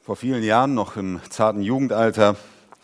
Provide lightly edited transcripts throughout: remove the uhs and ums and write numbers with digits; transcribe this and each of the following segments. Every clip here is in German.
Vor vielen Jahren, noch im zarten Jugendalter,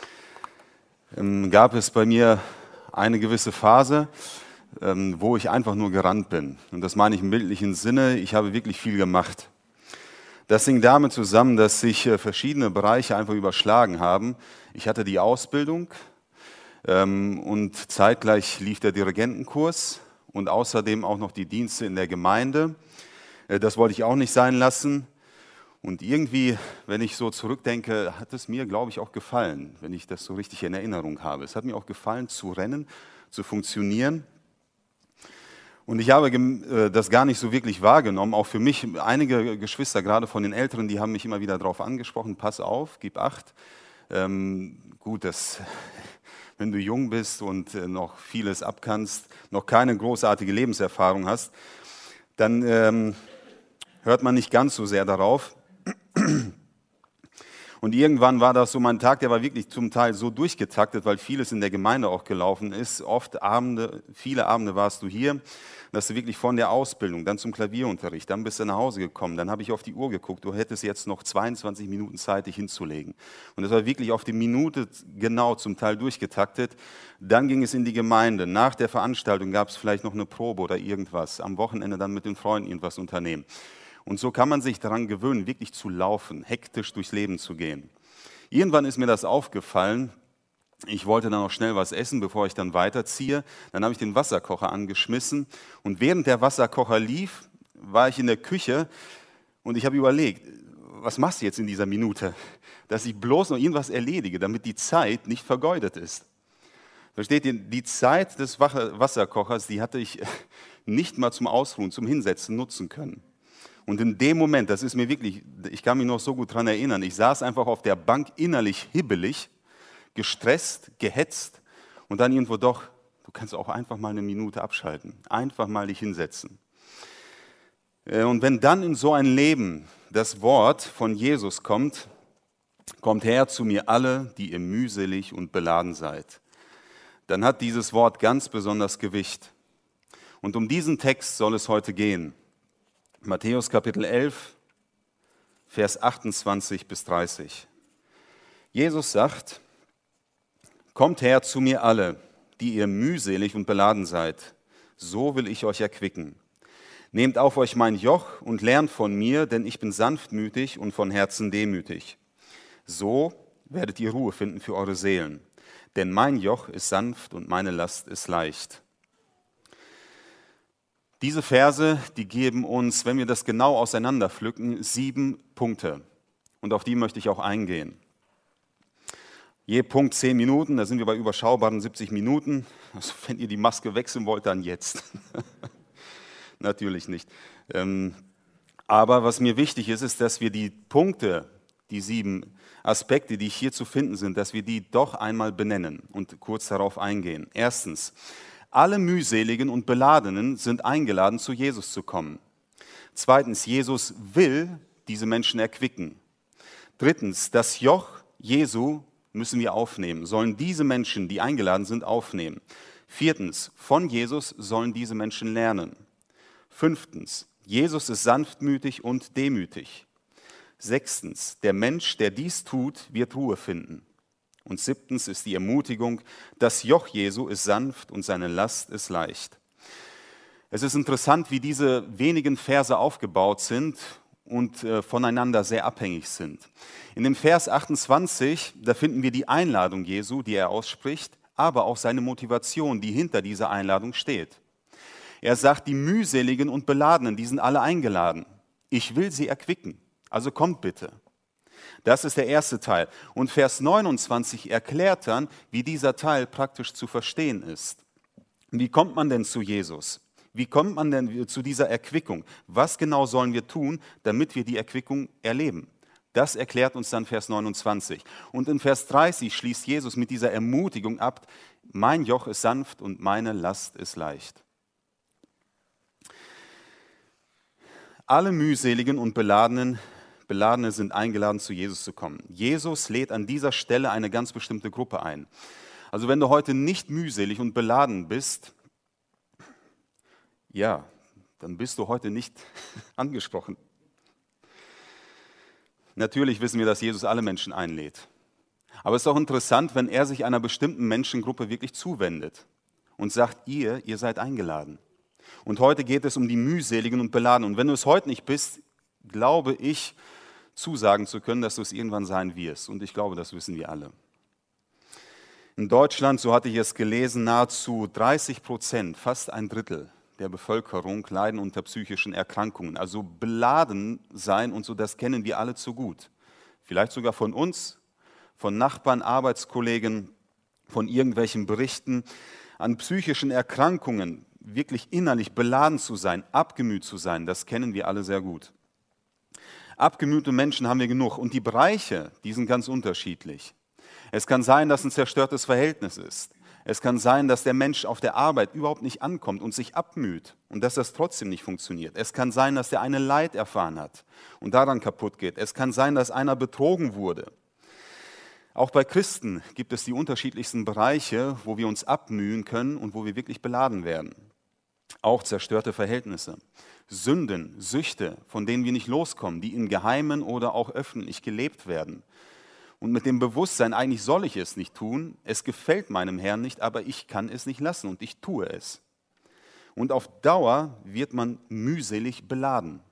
gab es bei mir eine gewisse Phase, wo ich einfach nur gerannt bin. Und das meine ich im bildlichen Sinne, ich habe wirklich viel gemacht. Das hing damit zusammen, dass sich verschiedene Bereiche einfach überschlagen haben. Ich hatte die Ausbildung und zeitgleich lief der Dirigentenkurs und außerdem auch noch die Dienste in der Gemeinde. Das wollte ich auch nicht sein lassen. Und irgendwie, wenn ich so zurückdenke, hat es mir, glaube ich, auch gefallen, wenn ich das so richtig in Erinnerung habe. Es hat mir auch gefallen, zu rennen, zu funktionieren. Und ich habe das gar nicht so wirklich wahrgenommen. Auch für mich, einige Geschwister, gerade von den Älteren, die haben mich immer wieder darauf angesprochen, pass auf, gib Acht. Gut, wenn du jung bist und noch vieles abkannst, noch keine großartige Lebenserfahrung hast, dann hört man nicht ganz so sehr darauf. Und irgendwann war das so mein Tag, der war wirklich zum Teil so durchgetaktet, weil vieles in der Gemeinde auch gelaufen ist. Oft Abende, viele Abende warst du hier, dass du wirklich von der Ausbildung, dann zum Klavierunterricht, dann bist du nach Hause gekommen, dann habe ich auf die Uhr geguckt, du hättest jetzt noch 22 Minuten Zeit, dich hinzulegen. Und das war wirklich auf die Minute genau zum Teil durchgetaktet. Dann ging es in die Gemeinde. Nach der Veranstaltung gab es vielleicht noch eine Probe oder irgendwas. Am Wochenende dann mit den Freunden irgendwas unternehmen. Und so kann man sich daran gewöhnen, wirklich zu laufen, hektisch durchs Leben zu gehen. Irgendwann ist mir das aufgefallen. Ich wollte dann noch schnell was essen, bevor ich dann weiterziehe. Dann habe ich den Wasserkocher angeschmissen. Und während der Wasserkocher lief, war ich in der Küche und ich habe überlegt, was machst du jetzt in dieser Minute? Dass ich bloß noch irgendwas erledige, damit die Zeit nicht vergeudet ist. Versteht ihr, die Zeit des Wasserkochers, die hatte ich nicht mal zum Ausruhen, zum Hinsetzen nutzen können. Und in dem Moment, das ist mir wirklich, ich kann mich noch so gut daran erinnern, ich saß einfach auf der Bank innerlich hibbelig, gestresst, gehetzt und dann irgendwo doch, du kannst auch einfach mal eine Minute abschalten, einfach mal dich hinsetzen. Und wenn dann in so ein Leben das Wort von Jesus kommt, kommt her zu mir alle, die ihr mühselig und beladen seid, dann hat dieses Wort ganz besonders Gewicht. Und um diesen Text soll es heute gehen. Matthäus Kapitel 11, Vers 28 bis 30. Jesus sagt, kommt her zu mir alle, die ihr mühselig und beladen seid, so will ich euch erquicken. Nehmt auf euch mein Joch und lernt von mir, denn ich bin sanftmütig und von Herzen demütig. So werdet ihr Ruhe finden für eure Seelen, denn mein Joch ist sanft und meine Last ist leicht. Diese Verse, die geben uns, wenn wir das genau auseinanderpflücken, 7 Punkte. Und auf die möchte ich auch eingehen. Je Punkt 10 Minuten, da sind wir bei überschaubaren 70 Minuten. Also wenn ihr die Maske wechseln wollt, dann jetzt. Natürlich nicht. Aber was mir wichtig ist, ist, dass wir die Punkte, die 7 Aspekte, die hier zu finden sind, dass wir die doch einmal benennen und kurz darauf eingehen. Erstens, alle mühseligen und Beladenen sind eingeladen, zu Jesus zu kommen. Zweitens, Jesus will diese Menschen erquicken. Drittens, das Joch Jesu müssen wir aufnehmen, sollen diese Menschen, die eingeladen sind, aufnehmen. Viertens, von Jesus sollen diese Menschen lernen. Fünftens, Jesus ist sanftmütig und demütig. Sechstens, der Mensch, der dies tut, wird Ruhe finden. Und siebtens ist die Ermutigung, das Joch Jesu ist sanft und seine Last ist leicht. Es ist interessant, wie diese wenigen Verse aufgebaut sind und voneinander sehr abhängig sind. In dem Vers 28, da finden wir die Einladung Jesu, die er ausspricht, aber auch seine Motivation, die hinter dieser Einladung steht. Er sagt, die mühseligen und Beladenen, die sind alle eingeladen. Ich will sie erquicken, also kommt bitte. Das ist der erste Teil. Und Vers 29 erklärt dann, wie dieser Teil praktisch zu verstehen ist. Wie kommt man denn zu Jesus? Wie kommt man denn zu dieser Erquickung? Was genau sollen wir tun, damit wir die Erquickung erleben? Das erklärt uns dann Vers 29. Und in Vers 30 schließt Jesus mit dieser Ermutigung ab, mein Joch ist sanft und meine Last ist leicht. Alle mühseligen und Beladene sind eingeladen, zu Jesus zu kommen. Jesus lädt an dieser Stelle eine ganz bestimmte Gruppe ein. Also wenn du heute nicht mühselig und beladen bist, ja, dann bist du heute nicht angesprochen. Natürlich wissen wir, dass Jesus alle Menschen einlädt. Aber es ist auch interessant, wenn er sich einer bestimmten Menschengruppe wirklich zuwendet und sagt, ihr seid eingeladen. Und heute geht es um die mühseligen und Beladenen. Und wenn du es heute nicht bist, glaube ich, zusagen zu können, dass du es irgendwann sein wirst. Und ich glaube, das wissen wir alle. In Deutschland, so hatte ich es gelesen, nahezu 30%, fast ein Drittel der Bevölkerung leiden unter psychischen Erkrankungen. Also beladen sein und so, das kennen wir alle zu gut. Vielleicht sogar von uns, von Nachbarn, Arbeitskollegen, von irgendwelchen Berichten an psychischen Erkrankungen, wirklich innerlich beladen zu sein, abgemüht zu sein, das kennen wir alle sehr gut. Abgemühte Menschen haben wir genug und die Bereiche, die sind ganz unterschiedlich. Es kann sein, dass ein zerstörtes Verhältnis ist. Es kann sein, dass der Mensch auf der Arbeit überhaupt nicht ankommt und sich abmüht und dass das trotzdem nicht funktioniert. Es kann sein, dass der eine Leid erfahren hat und daran kaputt geht. Es kann sein, dass einer betrogen wurde. Auch bei Christen gibt es die unterschiedlichsten Bereiche, wo wir uns abmühen können und wo wir wirklich beladen werden. Auch zerstörte Verhältnisse, Sünden, Süchte, von denen wir nicht loskommen, die im Geheimen oder auch öffentlich gelebt werden. Und mit dem Bewusstsein, eigentlich soll ich es nicht tun, es gefällt meinem Herrn nicht, aber ich kann es nicht lassen und ich tue es. Und auf Dauer wird man mühselig beladen.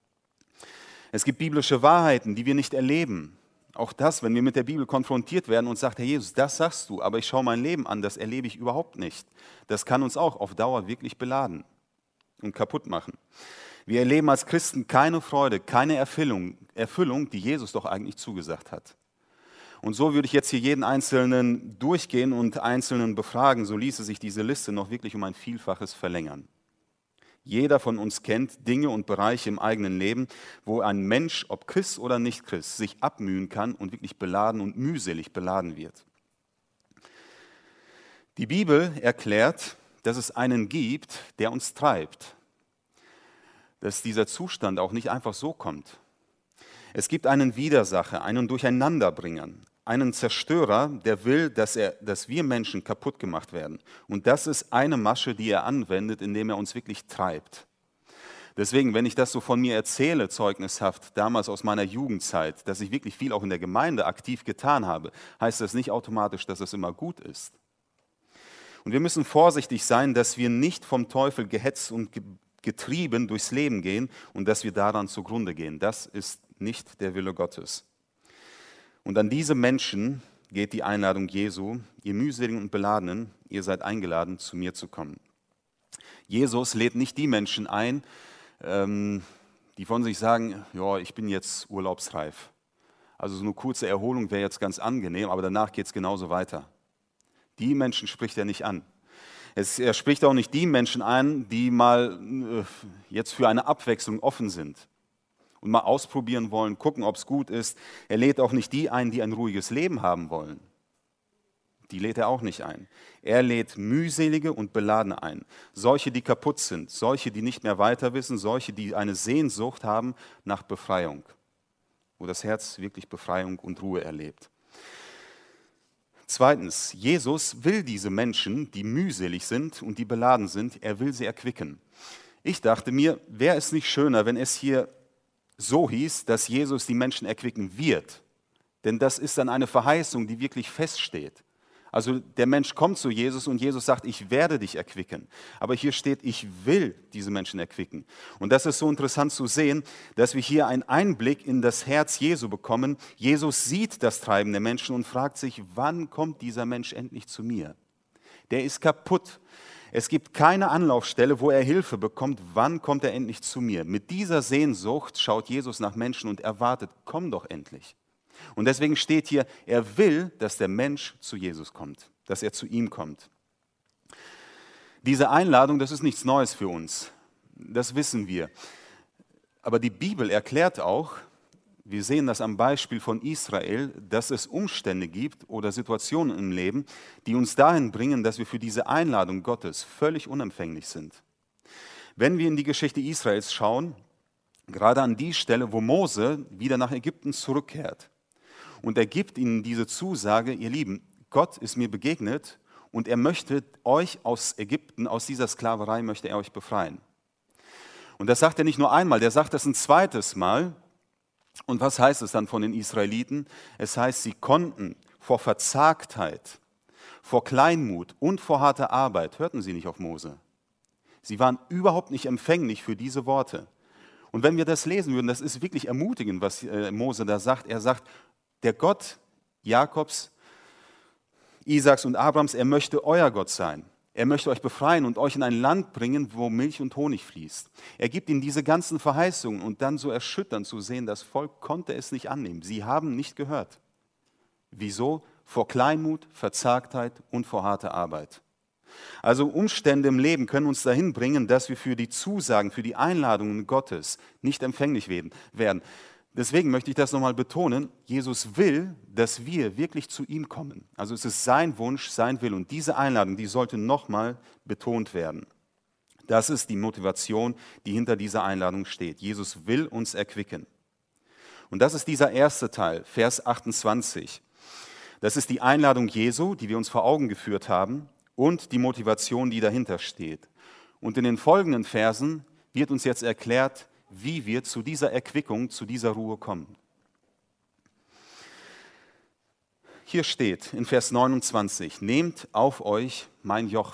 Es gibt biblische Wahrheiten, die wir nicht erleben. Auch das, wenn wir mit der Bibel konfrontiert werden und sagt, Herr Jesus, das sagst du, aber ich schaue mein Leben an, das erlebe ich überhaupt nicht. Das kann uns auch auf Dauer wirklich beladen und kaputt machen. Wir erleben als Christen keine Freude, keine Erfüllung, die Jesus doch eigentlich zugesagt hat. Und so würde ich jetzt hier jeden Einzelnen durchgehen und Einzelnen befragen, so ließe sich diese Liste noch wirklich um ein Vielfaches verlängern. Jeder von uns kennt Dinge und Bereiche im eigenen Leben, wo ein Mensch, ob Christ oder nicht Christ, sich abmühen kann und wirklich beladen und mühselig beladen wird. Die Bibel erklärt, dass es einen gibt, der uns treibt, dass dieser Zustand auch nicht einfach so kommt. Es gibt einen Widersacher, einen Durcheinanderbringer, einen Zerstörer, der will, dass wir Menschen kaputt gemacht werden. Und das ist eine Masche, die er anwendet, indem er uns wirklich treibt. Deswegen, wenn ich das so von mir erzähle, zeugnishaft, damals aus meiner Jugendzeit, dass ich wirklich viel auch in der Gemeinde aktiv getan habe, heißt das nicht automatisch, dass es immer gut ist. Und wir müssen vorsichtig sein, dass wir nicht vom Teufel gehetzt und getrieben durchs Leben gehen und dass wir daran zugrunde gehen. Das ist nicht der Wille Gottes. Und an diese Menschen geht die Einladung Jesu, ihr mühseligen und Beladenen, ihr seid eingeladen, zu mir zu kommen. Jesus lädt nicht die Menschen ein, die von sich sagen, ja, ich bin jetzt urlaubsreif. Also so eine kurze Erholung wäre jetzt ganz angenehm, aber danach geht es genauso weiter. Die Menschen spricht er nicht an. Er spricht auch nicht die Menschen an, die mal jetzt für eine Abwechslung offen sind und mal ausprobieren wollen, gucken, ob es gut ist. Er lädt auch nicht die ein, die ein ruhiges Leben haben wollen. Die lädt er auch nicht ein. Er lädt mühselige und Beladene ein. Solche, die kaputt sind, solche, die nicht mehr weiter wissen, solche, die eine Sehnsucht haben nach Befreiung, wo das Herz wirklich Befreiung und Ruhe erlebt. Zweitens, Jesus will diese Menschen, die mühselig sind und die beladen sind, er will sie erquicken. Ich dachte mir, wäre es nicht schöner, wenn es hier so hieß, dass Jesus die Menschen erquicken wird. Denn das ist dann eine Verheißung, die wirklich feststeht. Also der Mensch kommt zu Jesus und Jesus sagt, ich werde dich erquicken. Aber hier steht, ich will diese Menschen erquicken. Und das ist so interessant zu sehen, dass wir hier einen Einblick in das Herz Jesu bekommen. Jesus sieht das Treiben der Menschen und fragt sich, wann kommt dieser Mensch endlich zu mir? Der ist kaputt. Es gibt keine Anlaufstelle, wo er Hilfe bekommt. Wann kommt er endlich zu mir? Mit dieser Sehnsucht schaut Jesus nach Menschen und erwartet, komm doch endlich. Und deswegen steht hier, er will, dass der Mensch zu Jesus kommt, dass er zu ihm kommt. Diese Einladung, das ist nichts Neues für uns. Das wissen wir. Aber die Bibel erklärt auch, wir sehen das am Beispiel von Israel, dass es Umstände gibt oder Situationen im Leben, die uns dahin bringen, dass wir für diese Einladung Gottes völlig unempfänglich sind. Wenn wir in die Geschichte Israels schauen, gerade an die Stelle, wo Mose wieder nach Ägypten zurückkehrt, und er gibt ihnen diese Zusage, ihr Lieben, Gott ist mir begegnet und er möchte euch aus Ägypten, aus dieser Sklaverei möchte er euch befreien. Und das sagt er nicht nur einmal, der sagt das ein zweites Mal. Und was heißt es dann von den Israeliten? Es heißt, sie konnten vor Verzagtheit, vor Kleinmut und vor harter Arbeit, hörten sie nicht auf Mose. Sie waren überhaupt nicht empfänglich für diese Worte. Und wenn wir das lesen würden, das ist wirklich ermutigend, was Mose da sagt. Er sagt, der Gott Jakobs, Isaaks und Abrahams, er möchte euer Gott sein. Er möchte euch befreien und euch in ein Land bringen, wo Milch und Honig fließt. Er gibt ihnen diese ganzen Verheißungen und dann so erschütternd zu sehen, das Volk konnte es nicht annehmen. Sie haben nicht gehört. Wieso? Vor Kleinmut, Verzagtheit und vor harter Arbeit. Also Umstände im Leben können uns dahin bringen, dass wir für die Zusagen, für die Einladungen Gottes nicht empfänglich werden. Deswegen möchte ich das nochmal betonen, Jesus will, dass wir wirklich zu ihm kommen. Also es ist sein Wunsch, sein Wille und diese Einladung, die sollte nochmal betont werden. Das ist die Motivation, die hinter dieser Einladung steht. Jesus will uns erquicken. Und das ist dieser erste Teil, Vers 28. Das ist die Einladung Jesu, die wir uns vor Augen geführt haben und die Motivation, die dahinter steht. Und in den folgenden Versen wird uns jetzt erklärt, wie wir zu dieser Erquickung, zu dieser Ruhe kommen. Hier steht in Vers 29, nehmt auf euch mein Joch.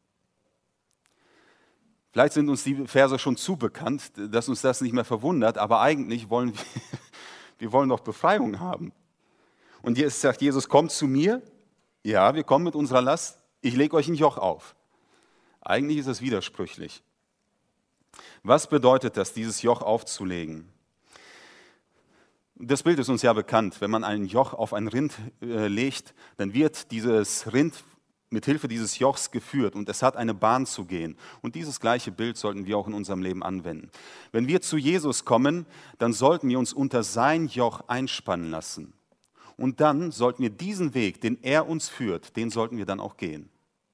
Vielleicht sind uns die Verse schon zu bekannt, dass uns das nicht mehr verwundert, aber eigentlich wollen wir wollen doch Befreiung haben. Und jetzt sagt Jesus, kommt zu mir. Ja, wir kommen mit unserer Last. Ich lege euch ein Joch auf. Eigentlich ist es widersprüchlich. Was bedeutet das, dieses Joch aufzulegen? Das Bild ist uns ja bekannt. Wenn man ein Joch auf ein Rind legt, dann wird dieses Rind mit Hilfe dieses Jochs geführt und es hat eine Bahn zu gehen. Und dieses gleiche Bild sollten wir auch in unserem Leben anwenden. Wenn wir zu Jesus kommen, dann sollten wir uns unter sein Joch einspannen lassen. Und dann sollten wir diesen Weg, den er uns führt, den sollten wir dann auch gehen.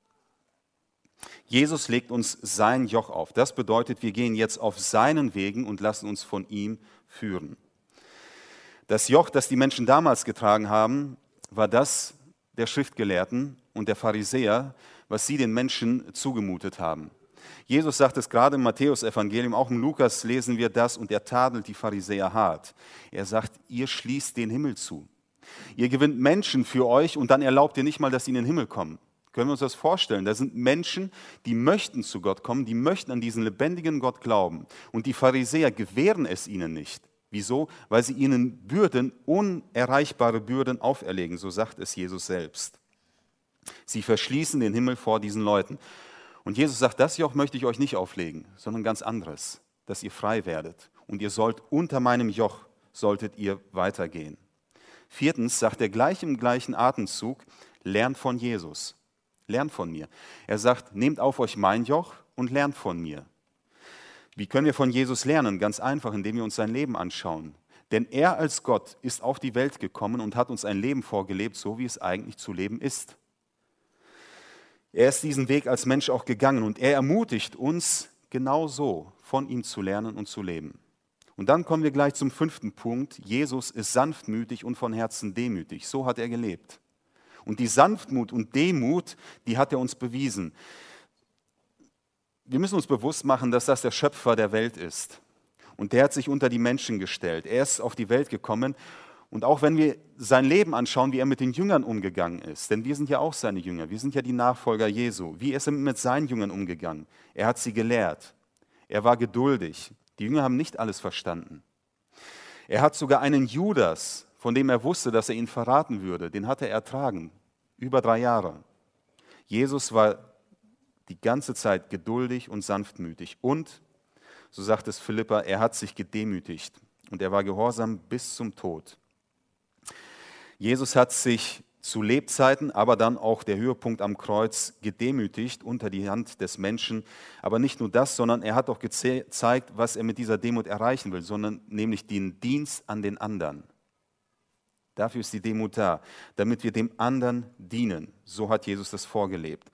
Jesus legt uns sein Joch auf. Das bedeutet, wir gehen jetzt auf seinen Wegen und lassen uns von ihm führen. Das Joch, das die Menschen damals getragen haben, war das der Schriftgelehrten und der Pharisäer, was sie den Menschen zugemutet haben. Jesus sagt es gerade im Matthäus-Evangelium, auch im Lukas lesen wir das, und er tadelt die Pharisäer hart. Er sagt, ihr schließt den Himmel zu. Ihr gewinnt Menschen für euch und dann erlaubt ihr nicht mal, dass sie in den Himmel kommen. Können wir uns das vorstellen? Da sind Menschen, die möchten zu Gott kommen, die möchten an diesen lebendigen Gott glauben. Und die Pharisäer gewähren es ihnen nicht. Wieso? Weil sie ihnen Bürden, unerreichbare Bürden auferlegen, so sagt es Jesus selbst. Sie verschließen den Himmel vor diesen Leuten. Und Jesus sagt, das Joch möchte ich euch nicht auflegen, sondern ganz anderes, dass ihr frei werdet. Und ihr sollt unter meinem Joch, solltet ihr weitergehen. Viertens sagt er gleich im gleichen Atemzug, lernt von Jesus. Lernt von mir. Er sagt, nehmt auf euch mein Joch und lernt von mir. Wie können wir von Jesus lernen? Ganz einfach, indem wir uns sein Leben anschauen. Denn er als Gott ist auf die Welt gekommen und hat uns ein Leben vorgelebt, so wie es eigentlich zu leben ist. Er ist diesen Weg als Mensch auch gegangen und er ermutigt uns, genauso von ihm zu lernen und zu leben. Und dann kommen wir gleich zum 5. Punkt. Jesus ist sanftmütig und von Herzen demütig. So hat er gelebt. Und die Sanftmut und Demut, die hat er uns bewiesen. Wir müssen uns bewusst machen, dass das der Schöpfer der Welt ist. Und der hat sich unter die Menschen gestellt. Er ist auf die Welt gekommen. Und auch wenn wir sein Leben anschauen, wie er mit den Jüngern umgegangen ist, denn wir sind ja auch seine Jünger, wir sind ja die Nachfolger Jesu. Wie ist er mit seinen Jüngern umgegangen? Er hat sie gelehrt. Er war geduldig. Die Jünger haben nicht alles verstanden. Er hat sogar einen Judas, von dem er wusste, dass er ihn verraten würde, den hat er ertragen, über 3 Jahre. Jesus war die ganze Zeit geduldig und sanftmütig und, so sagt es Philippa, er hat sich gedemütigt und er war gehorsam bis zum Tod. Jesus hat sich zu Lebzeiten, aber dann auch der Höhepunkt am Kreuz gedemütigt unter die Hand des Menschen. Aber nicht nur das, sondern er hat auch gezeigt, was er mit dieser Demut erreichen will, sondern nämlich den Dienst an den anderen. Dafür ist die Demut da, damit wir dem anderen dienen. So hat Jesus das vorgelebt.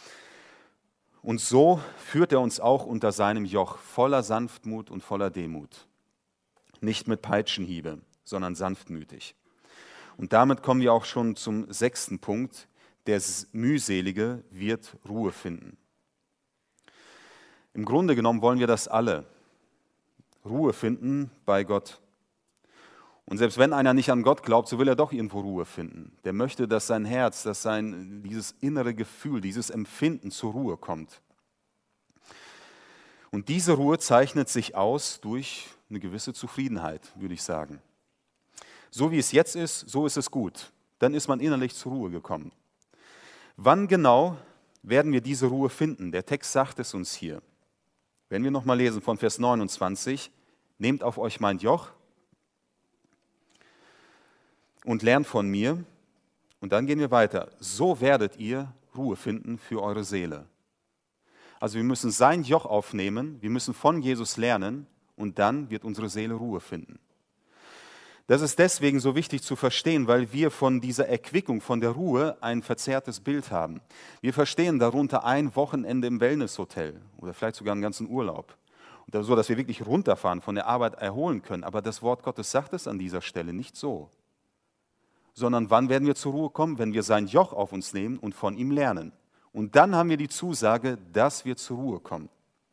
Und so führt er uns auch unter seinem Joch, voller Sanftmut und voller Demut. Nicht mit Peitschenhiebe, sondern sanftmütig. Und damit kommen wir auch schon zum 6. Punkt. Der Mühselige wird Ruhe finden. Im Grunde genommen wollen wir das alle. Ruhe finden bei Gott. Und selbst wenn einer nicht an Gott glaubt, so will er doch irgendwo Ruhe finden. Der möchte, dass sein Herz, dass dieses innere Gefühl, dieses Empfinden zur Ruhe kommt. Und diese Ruhe zeichnet sich aus durch eine gewisse Zufriedenheit, würde ich sagen. So wie es jetzt ist, so ist es gut. Dann ist man innerlich zur Ruhe gekommen. Wann genau werden wir diese Ruhe finden? Der Text sagt es uns hier. Wenn wir nochmal lesen von Vers 29, nehmt auf euch mein Joch und lernt von mir. Und dann gehen wir weiter. So werdet ihr Ruhe finden für eure Seele. Also wir müssen sein Joch aufnehmen, wir müssen von Jesus lernen und dann wird unsere Seele Ruhe finden. Das ist deswegen so wichtig zu verstehen, weil wir von dieser Erquickung, von der Ruhe ein verzerrtes Bild haben. Wir verstehen darunter ein Wochenende im Wellnesshotel oder vielleicht sogar einen ganzen Urlaub. So, dass wir wirklich runterfahren, von der Arbeit erholen können. Aber das Wort Gottes sagt es an dieser Stelle nicht so. Sondern wann werden wir zur Ruhe kommen? Wenn wir sein Joch auf uns nehmen und von ihm lernen. Und dann haben wir die Zusage, dass wir zur Ruhe kommen.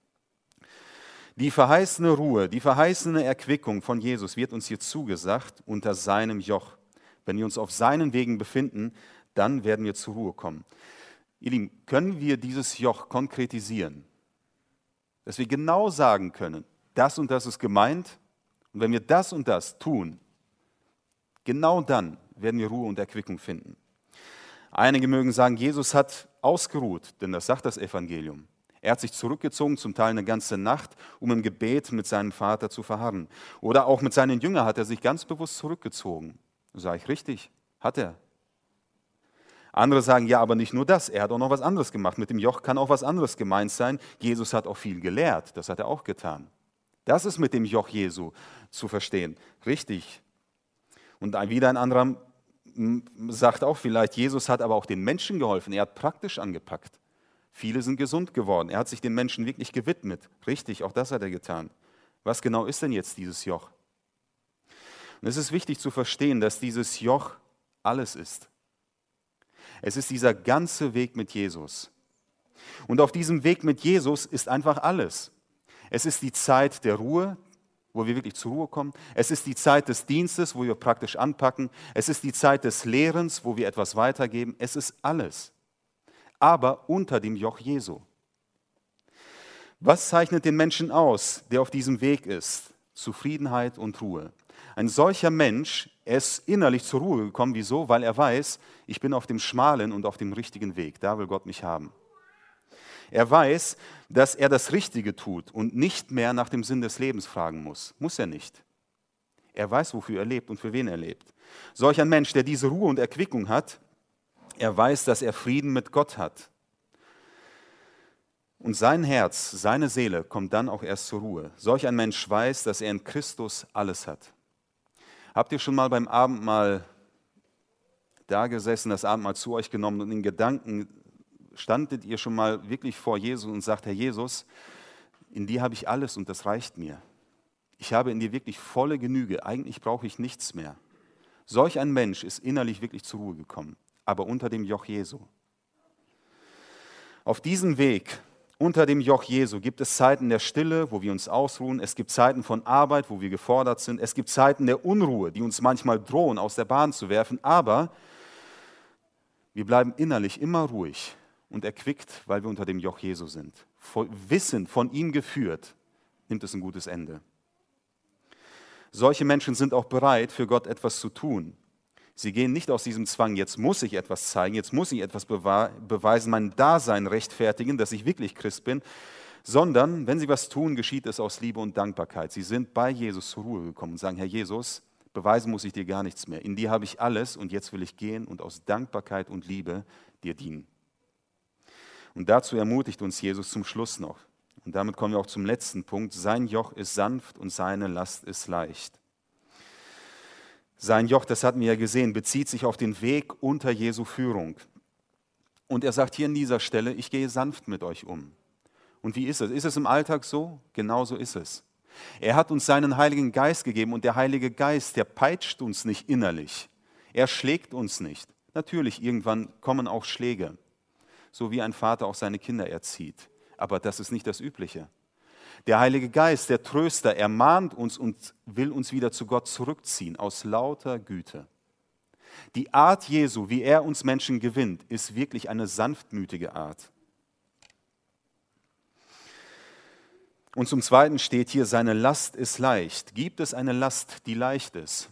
Die verheißene Ruhe, die verheißene Erquickung von Jesus wird uns hier zugesagt unter seinem Joch. Wenn wir uns auf seinen Wegen befinden, dann werden wir zur Ruhe kommen. Ihr Lieben, können wir dieses Joch konkretisieren? Dass wir genau sagen können, das und das ist gemeint und wenn wir das und das tun, genau dann werden wir Ruhe und Erquickung finden. Einige mögen sagen, Jesus hat ausgeruht, denn das sagt das Evangelium. Er hat sich zurückgezogen, zum Teil eine ganze Nacht, um im Gebet mit seinem Vater zu verharren. Oder auch mit seinen Jüngern hat er sich ganz bewusst zurückgezogen. Sage ich richtig? Hat er. Andere sagen, ja, aber nicht nur das, er hat auch noch was anderes gemacht. Mit dem Joch kann auch was anderes gemeint sein. Jesus hat auch viel gelehrt, das hat er auch getan. Das ist mit dem Joch Jesu zu verstehen. Richtig. Und wieder ein anderer sagt auch vielleicht, Jesus hat aber auch den Menschen geholfen. Er hat praktisch angepackt. Viele sind gesund geworden. Er hat sich den Menschen wirklich gewidmet. Richtig, auch das hat er getan. Was genau ist denn jetzt dieses Joch? Und es ist wichtig zu verstehen, dass dieses Joch alles ist. Es ist dieser ganze Weg mit Jesus. Und auf diesem Weg mit Jesus ist einfach alles. Es ist die Zeit der Ruhe, wo wir wirklich zur Ruhe kommen. Es ist die Zeit des Dienstes, wo wir praktisch anpacken. Es ist die Zeit des Lehrens, wo wir etwas weitergeben. Es ist alles. Aber unter dem Joch Jesu. Was zeichnet den Menschen aus, der auf diesem Weg ist? Zufriedenheit und Ruhe. Ein solcher Mensch, er ist innerlich zur Ruhe gekommen. Wieso? Weil er weiß, ich bin auf dem schmalen und auf dem richtigen Weg. Da will Gott mich haben. Er weiß, dass er das Richtige tut und nicht mehr nach dem Sinn des Lebens fragen muss. Muss er nicht. Er weiß, wofür er lebt und für wen er lebt. Solch ein Mensch, der diese Ruhe und Erquickung hat, er weiß, dass er Frieden mit Gott hat. Und sein Herz, seine Seele kommt dann auch erst zur Ruhe. Solch ein Mensch weiß, dass er in Christus alles hat. Habt ihr schon mal beim Abendmahl da gesessen, das Abendmahl zu euch genommen und in Gedanken standet ihr schon mal wirklich vor Jesus und sagt, Herr Jesus, in dir habe ich alles und das reicht mir. Ich habe in dir wirklich volle Genüge, eigentlich brauche ich nichts mehr. Solch ein Mensch ist innerlich wirklich zur Ruhe gekommen, aber unter dem Joch Jesu. Auf diesem Weg, unter dem Joch Jesu, gibt es Zeiten der Stille, wo wir uns ausruhen. Es gibt Zeiten von Arbeit, wo wir gefordert sind. Es gibt Zeiten der Unruhe, die uns manchmal drohen, aus der Bahn zu werfen. Aber wir bleiben innerlich immer ruhig und erquickt, weil wir unter dem Joch Jesu sind. Wissen, von ihm geführt, nimmt es ein gutes Ende. Solche Menschen sind auch bereit, für Gott etwas zu tun. Sie gehen nicht aus diesem Zwang, jetzt muss ich etwas zeigen, jetzt muss ich etwas beweisen, mein Dasein rechtfertigen, dass ich wirklich Christ bin, sondern wenn sie was tun, geschieht es aus Liebe und Dankbarkeit. Sie sind bei Jesus zur Ruhe gekommen und sagen, Herr Jesus, beweisen muss ich dir gar nichts mehr. In dir habe ich alles und jetzt will ich gehen und aus Dankbarkeit und Liebe dir dienen. Und dazu ermutigt uns Jesus zum Schluss noch. Und damit kommen wir auch zum letzten Punkt. Sein Joch ist sanft und seine Last ist leicht. Sein Joch, das hatten wir ja gesehen, bezieht sich auf den Weg unter Jesu Führung. Und er sagt hier an dieser Stelle, ich gehe sanft mit euch um. Und wie ist es? Ist es im Alltag so? Genauso ist es. Er hat uns seinen Heiligen Geist gegeben und der Heilige Geist, der peitscht uns nicht innerlich. Er schlägt uns nicht. Natürlich, irgendwann kommen auch Schläge, so wie ein Vater auch seine Kinder erzieht. Aber das ist nicht das Übliche. Der Heilige Geist, der Tröster, ermahnt uns und will uns wieder zu Gott zurückziehen, aus lauter Güte. Die Art Jesu, wie er uns Menschen gewinnt, ist wirklich eine sanftmütige Art. Und zum Zweiten steht hier, seine Last ist leicht. Gibt es eine Last, die leicht ist?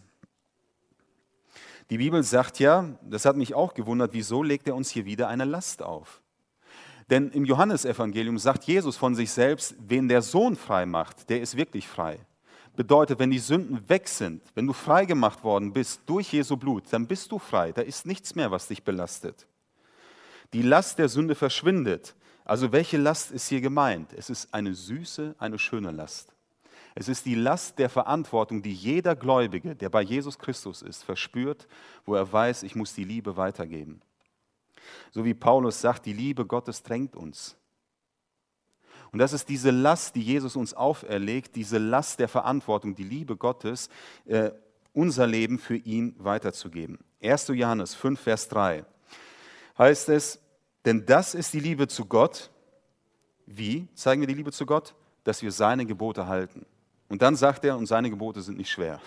Die Bibel sagt ja, das hat mich auch gewundert, wieso legt er uns hier wieder eine Last auf? Denn im Johannesevangelium sagt Jesus von sich selbst, wen der Sohn frei macht, der ist wirklich frei. Bedeutet, wenn die Sünden weg sind, wenn du frei gemacht worden bist durch Jesu Blut, dann bist du frei. Da ist nichts mehr, was dich belastet. Die Last der Sünde verschwindet. Also welche Last ist hier gemeint? Es ist eine süße, eine schöne Last. Es ist die Last der Verantwortung, die jeder Gläubige, der bei Jesus Christus ist, verspürt, wo er weiß, ich muss die Liebe weitergeben. So wie Paulus sagt, die Liebe Gottes drängt uns. Und das ist diese Last, die Jesus uns auferlegt, diese Last der Verantwortung, die Liebe Gottes, unser Leben für ihn weiterzugeben. 1. Johannes 5, Vers 3 heißt es, denn das ist die Liebe zu Gott. Wie zeigen wir die Liebe zu Gott? Dass wir seine Gebote halten. Und dann sagt er, und seine Gebote sind nicht schwer.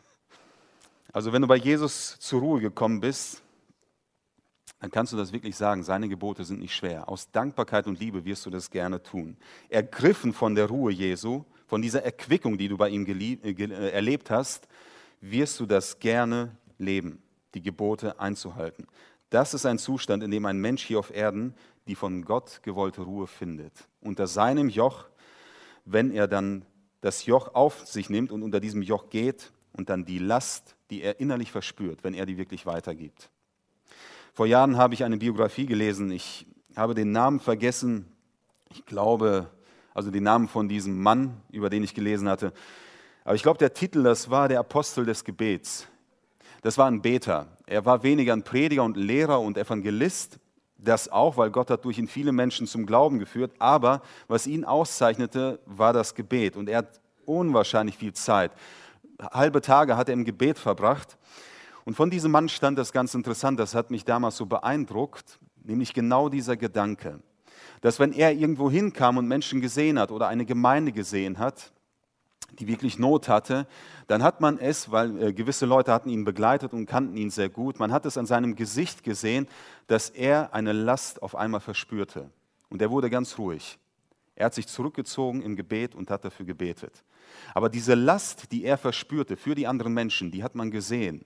Also wenn du bei Jesus zur Ruhe gekommen bist, dann kannst du das wirklich sagen, seine Gebote sind nicht schwer. Aus Dankbarkeit und Liebe wirst du das gerne tun. Ergriffen von der Ruhe Jesu, von dieser Erquickung, die du bei ihm erlebt hast, wirst du das gerne leben, die Gebote einzuhalten. Das ist ein Zustand, in dem ein Mensch hier auf Erden die von Gott gewollte Ruhe findet. Unter seinem Joch, wenn er dann das Joch auf sich nimmt und unter diesem Joch geht und dann die Last, die er innerlich verspürt, wenn er die wirklich weitergibt. Vor Jahren habe ich eine Biografie gelesen, ich habe den Namen vergessen, ich glaube, also den Namen von diesem Mann, über den ich gelesen hatte, aber ich glaube, der Titel, das war der Apostel des Gebets. Das war ein Beter. Er war weniger ein Prediger und Lehrer und Evangelist, das auch, weil Gott hat durch ihn viele Menschen zum Glauben geführt, aber was ihn auszeichnete, war das Gebet und er hat unwahrscheinlich viel Zeit. Halbe Tage hat er im Gebet verbracht. Und von diesem Mann stand das ganz interessant, das hat mich damals so beeindruckt, nämlich genau dieser Gedanke, dass wenn er irgendwo hinkam und Menschen gesehen hat oder eine Gemeinde gesehen hat, die wirklich Not hatte, dann hat man es, weil gewisse Leute hatten ihn begleitet und kannten ihn sehr gut, man hat es an seinem Gesicht gesehen, dass er eine Last auf einmal verspürte. Und er wurde ganz ruhig. Er hat sich zurückgezogen im Gebet und hat dafür gebetet. Aber diese Last, die er verspürte für die anderen Menschen, die hat man gesehen.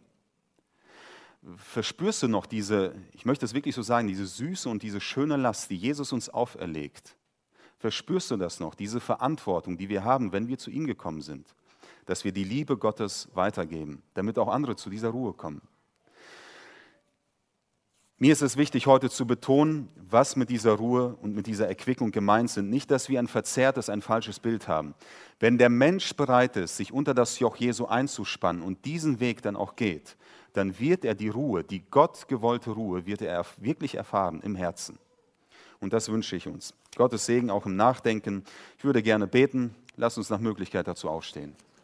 Verspürst du noch diese, ich möchte es wirklich so sagen, diese süße und diese schöne Last, die Jesus uns auferlegt? Verspürst du das noch, diese Verantwortung, die wir haben, wenn wir zu ihm gekommen sind, dass wir die Liebe Gottes weitergeben, damit auch andere zu dieser Ruhe kommen? Mir ist es wichtig, heute zu betonen, was mit dieser Ruhe und mit dieser Erquickung gemeint sind. Nicht, dass wir ein verzerrtes, ein falsches Bild haben. Wenn der Mensch bereit ist, sich unter das Joch Jesu einzuspannen und diesen Weg dann auch geht, dann wird er die Ruhe, die Gott gewollte Ruhe, wird er wirklich erfahren im Herzen. Und das wünsche ich uns. Gottes Segen auch im Nachdenken. Ich würde gerne beten. Lass uns nach Möglichkeit dazu aufstehen.